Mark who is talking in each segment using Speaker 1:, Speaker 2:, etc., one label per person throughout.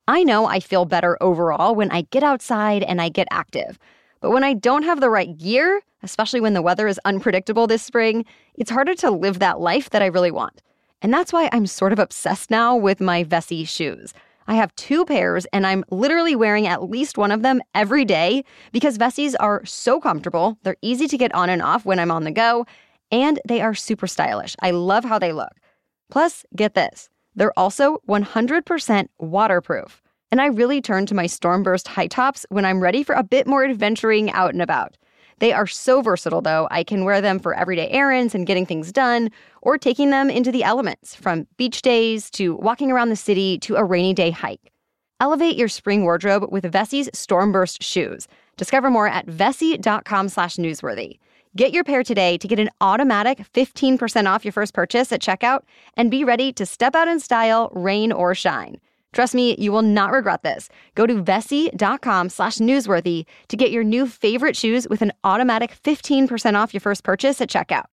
Speaker 1: I know I feel better overall when I get outside and I get active. But when I don't have the right gear, especially when the weather is unpredictable this spring, it's harder to live that life that I really want. And that's why I'm sort of obsessed now with my Vessi shoes. I have 2 pairs, and I'm literally wearing at least one of them every day because Vessis are so comfortable, they're easy to get on and off when I'm on the go, and they are super stylish. I love how they look. Plus, get this, they're also 100% waterproof. And I really turn to my Stormburst high tops when I'm ready for a bit more adventuring out and about. They are so versatile, though. I can wear them for everyday errands and getting things done, or taking them into the elements, from beach days to walking around the city to a rainy day hike. Elevate your spring wardrobe with Vessi's Stormburst shoes. Discover more at vessi.com/newsworthy. Get your pair today to get an automatic 15% off your first purchase at checkout and be ready to step out in style, rain or shine. Trust me, you will not regret this. Go to vessi.com/newsworthy to get your new favorite shoes with an automatic 15% off your first purchase at checkout.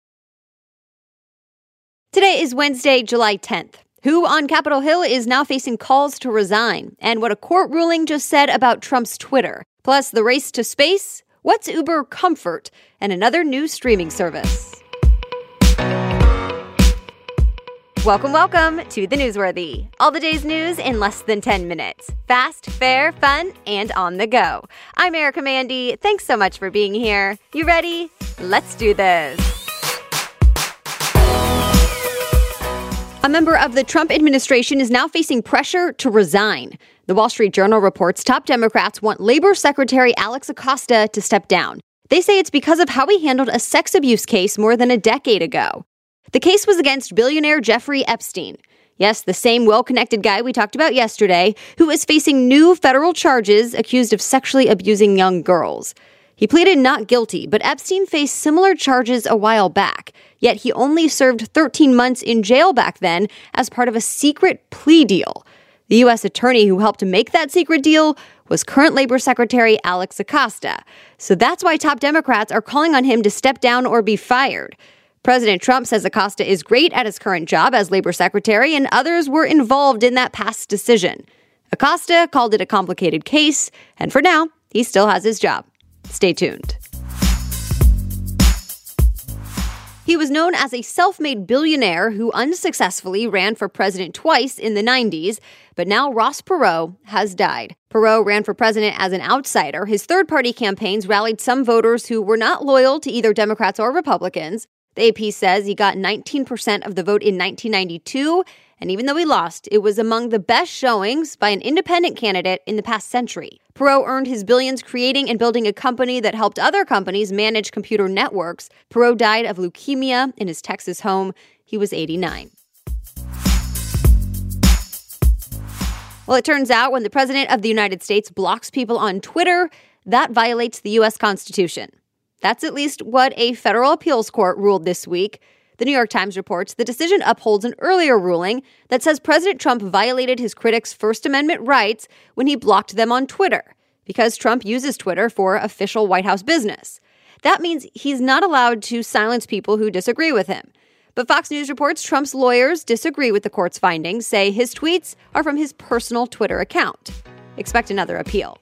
Speaker 1: Today is Wednesday, July 10th. Who on Capitol Hill is now facing calls to resign, and what a court ruling just said about Trump's Twitter. Plus, the race to space, what's Uber Comfort, and another new streaming service. Welcome to The Newsworthy. All the day's news in less than 10 minutes. Fast, fair, fun, and on the go. I'm Erica Mandy. Thanks so much for being here. You ready? Let's do this. A member of the Trump administration is now facing pressure to resign. The Wall Street Journal reports top Democrats want Labor Secretary Alex Acosta to step down. They say it's because of how he handled a sex abuse case more than a decade ago. The case was against billionaire Jeffrey Epstein. Yes, the same well-connected guy we talked about yesterday, who is facing new federal charges accused of sexually abusing young girls. He pleaded not guilty, but Epstein faced similar charges a while back. Yet he only served 13 months in jail back then as part of a secret plea deal. The U.S. attorney who helped make that secret deal was current Labor Secretary Alex Acosta. So that's why top Democrats are calling on him to step down or be fired. President Trump says Acosta is great at his current job as Labor Secretary, and others were involved in that past decision. Acosta called it a complicated case, and for now, he still has his job. Stay tuned. He was known as a self-made billionaire who unsuccessfully ran for president twice in the 90s, but now Ross Perot has died. Perot ran for president as an outsider. His third-party campaigns rallied some voters who were not loyal to either Democrats or Republicans. The AP says he got 19% of the vote in 1992, and even though he lost, it was among the best showings by an independent candidate in the past century. Perot earned his billions creating and building a company that helped other companies manage computer networks. Perot died of leukemia in his Texas home. He was 89. Well, it turns out when the President of the United States blocks people on Twitter, that violates the U.S. Constitution. That's at least what a federal appeals court ruled this week. The New York Times reports the decision upholds an earlier ruling that says President Trump violated his critics' First Amendment rights when he blocked them on Twitter, because Trump uses Twitter for official White House business. That means he's not allowed to silence people who disagree with him. But Fox News reports Trump's lawyers disagree with the court's findings, say his tweets are from his personal Twitter account. Expect another appeal.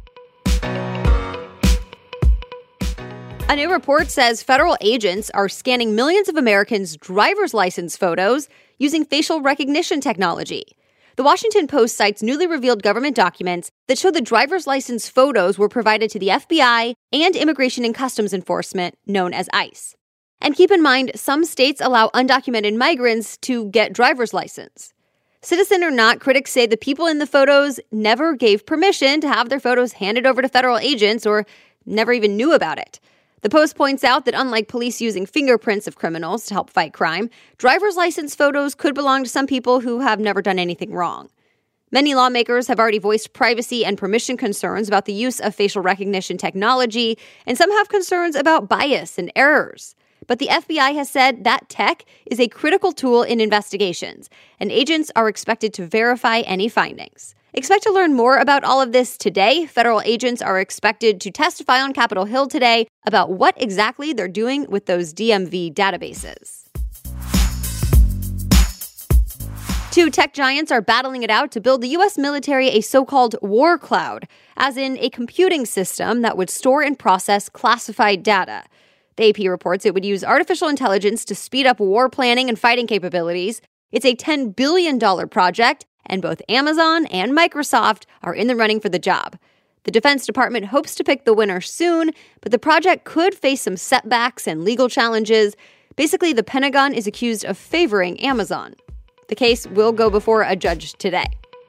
Speaker 1: A new report says federal agents are scanning millions of Americans' driver's license photos using facial recognition technology. The Washington Post cites newly revealed government documents that show the driver's license photos were provided to the FBI and Immigration and Customs Enforcement, known as ICE. And keep in mind, some states allow undocumented migrants to get driver's license. Citizen or not, critics say the people in the photos never gave permission to have their photos handed over to federal agents or never even knew about it. The Post points out that unlike police using fingerprints of criminals to help fight crime, driver's license photos could belong to some people who have never done anything wrong. Many lawmakers have already voiced privacy and permission concerns about the use of facial recognition technology, and some have concerns about bias and errors. But the FBI has said that tech is a critical tool in investigations, and agents are expected to verify any findings. Expect to learn more about all of this today. Federal agents are expected to testify on Capitol Hill today about what exactly they're doing with those DMV databases. Two tech giants are battling it out to build the U.S. military a so-called war cloud, as in a computing system that would store and process classified data. The AP reports it would use artificial intelligence to speed up war planning and fighting capabilities. It's a $10 billion project, and both Amazon and Microsoft are in the running for the job. The Defense Department hopes to pick the winner soon, but the project could face some setbacks and legal challenges. Basically, the Pentagon is accused of favoring Amazon. The case will go before a judge today.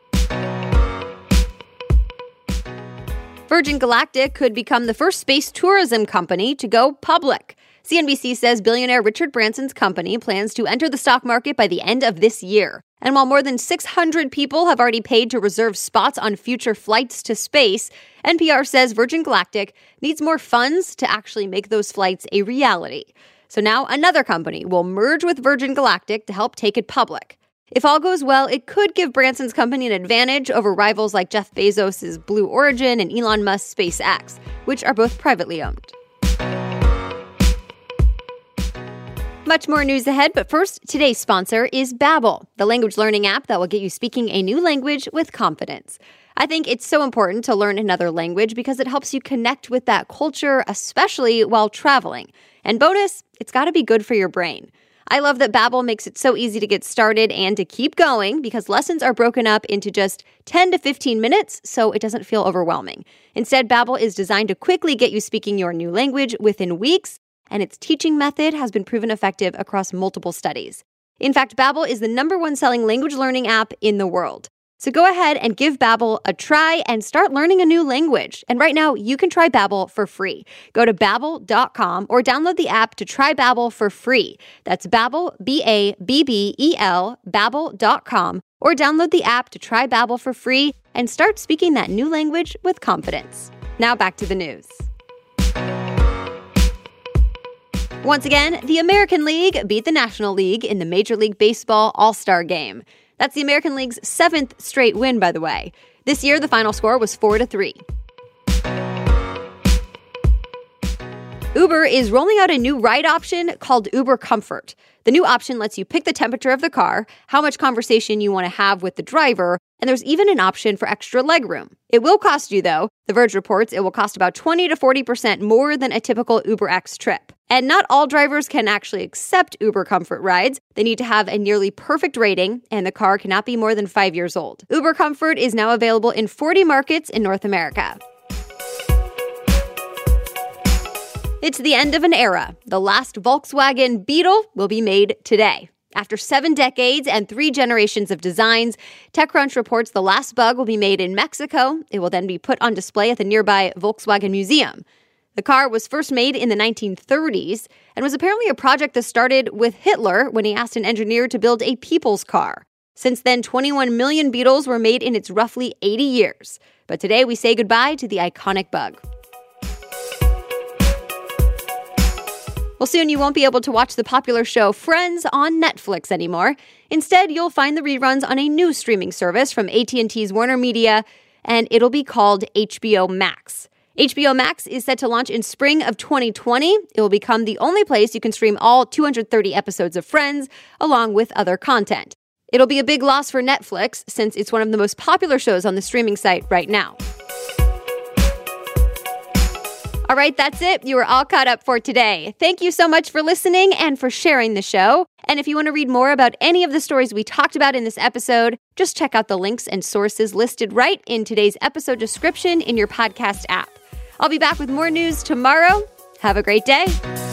Speaker 1: Virgin Galactic could become the first space tourism company to go public. CNBC says billionaire Richard Branson's company plans to enter the stock market by the end of this year. And while more than 600 people have already paid to reserve spots on future flights to space, NPR says Virgin Galactic needs more funds to actually make those flights a reality. So now another company will merge with Virgin Galactic to help take it public. If all goes well, it could give Branson's company an advantage over rivals like Jeff Bezos' Blue Origin and Elon Musk's SpaceX, which are both privately owned. Much more news ahead, but first, today's sponsor is Babbel, the language learning app that will get you speaking a new language with confidence. I think it's so important to learn another language because it helps you connect with that culture, especially while traveling. And bonus, it's got to be good for your brain. I love that Babbel makes it so easy to get started and to keep going because lessons are broken up into just 10 to 15 minutes, so it doesn't feel overwhelming. Instead, Babbel is designed to quickly get you speaking your new language within weeks, and its teaching method has been proven effective across multiple studies. In fact, Babbel is the #1 selling language learning app in the world. So go ahead and give Babbel a try and start learning a new language. And right now, you can try Babbel for free. Go to Babbel.com or download the app to try Babbel for free. That's Babbel, B-A-B-B-E-L, Babbel.com, or download the app to try Babbel for free and start speaking that new language with confidence. Now back to the news. Once again, the American League beat the National League in the Major League Baseball All-Star Game. That's the American League's 7th straight win, by the way. This year, the final score was 4-3. Uber is rolling out a new ride option called Uber Comfort. The new option lets you pick the temperature of the car, how much conversation you want to have with the driver, and there's even an option for extra legroom. It will cost you, though. The Verge reports it will cost about 20 to 40% more than a typical UberX trip. And not all drivers can actually accept Uber Comfort rides. They need to have a nearly perfect rating, and the car cannot be more than 5 years old. Uber Comfort is now available in 40 markets in North America. It's the end of an era. The last Volkswagen Beetle will be made today. After 7 decades and 3 generations of designs, TechCrunch reports the last bug will be made in Mexico. It will then be put on display at the nearby Volkswagen Museum. The car was first made in the 1930s and was apparently a project that started with Hitler when he asked an engineer to build a people's car. Since then, 21 million Beetles were made in its roughly 80 years. But today we say goodbye to the iconic bug. Well, soon you won't be able to watch the popular show Friends on Netflix anymore. Instead, you'll find the reruns on a new streaming service from AT&T's Warner Media, and it'll be called HBO Max. HBO Max is set to launch in spring of 2020. It will become the only place you can stream all 230 episodes of Friends, along with other content. It'll be a big loss for Netflix, since it's one of the most popular shows on the streaming site right now. All right, that's it. You are all caught up for today. Thank you so much for listening and for sharing the show. And if you want to read more about any of the stories we talked about in this episode, just check out the links and sources listed right in today's episode description in your podcast app. I'll be back with more news tomorrow. Have a great day.